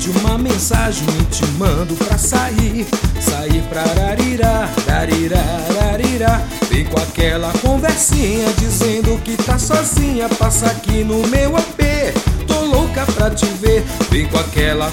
distante uma mensagem te mando pra sair. Sair pra rarirá, rarirá, rarirá. Vem com aquela conversinha dizendo que tá sozinha. Passa aqui no meu AP, tô louca pra te ver. Vem com aquela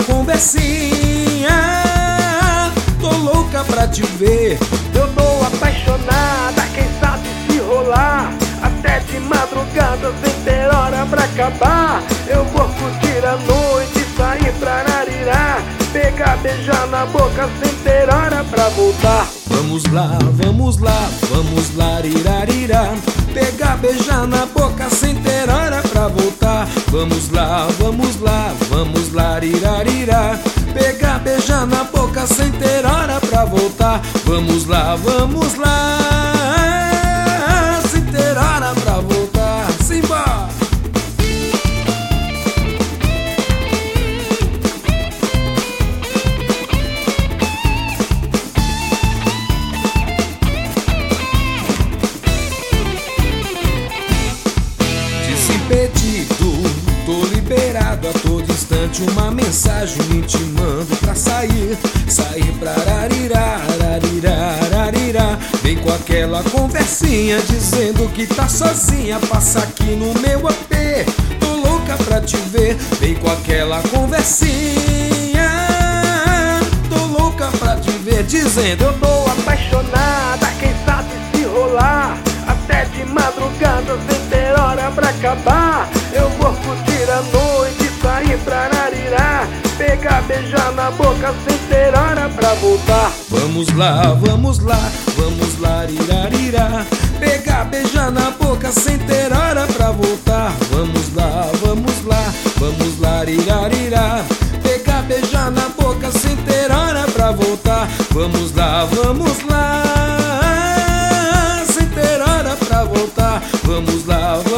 conversinha, tô louca pra te ver. Eu tô apaixonada, quem sabe se rolar até de madrugada sem ter hora pra acabar. Eu vou curtir a noite, sair pra rarirá, pegar, beijar na boca sem ter hora pra voltar. Vamos lá, vamos lá, vamos lá, irarirá. Pegar, beijar na boca sem ter hora pra voltar. Vamos lá, vamos lá, vamos lá, irarirá. Pegar, beijar na boca sem ter hora pra voltar. Vamos lá, sem ter hora pra voltar. Simba! Pedido, tô liberado a todo instante. Uma mensagem te mando pra sair. Sair pra rarirá, rarirá, rarirá. Vem com aquela conversinha dizendo que tá sozinha. Passa aqui no meu AP, tô louca pra te ver. Vem com aquela conversinha, tô louca pra te ver. Dizendo eu tô apaixonada, quem sabe se rolar até de madrugada sem ter hora pra acabar. Eu vou curtir a noite, sair pra rarirá, pegar, beijar na boca sem ter hora pra voltar. Vamos lá, vamos lá, vamos lá, irarirá. Pegar, beijar na boca sem ter hora pra voltar. Vamos lá, vamos lá, vamos lá, irarirá. Pegar, beijar na boca sem ter hora pra voltar. Vamos lá, sem ter hora pra voltar. Vamos lá,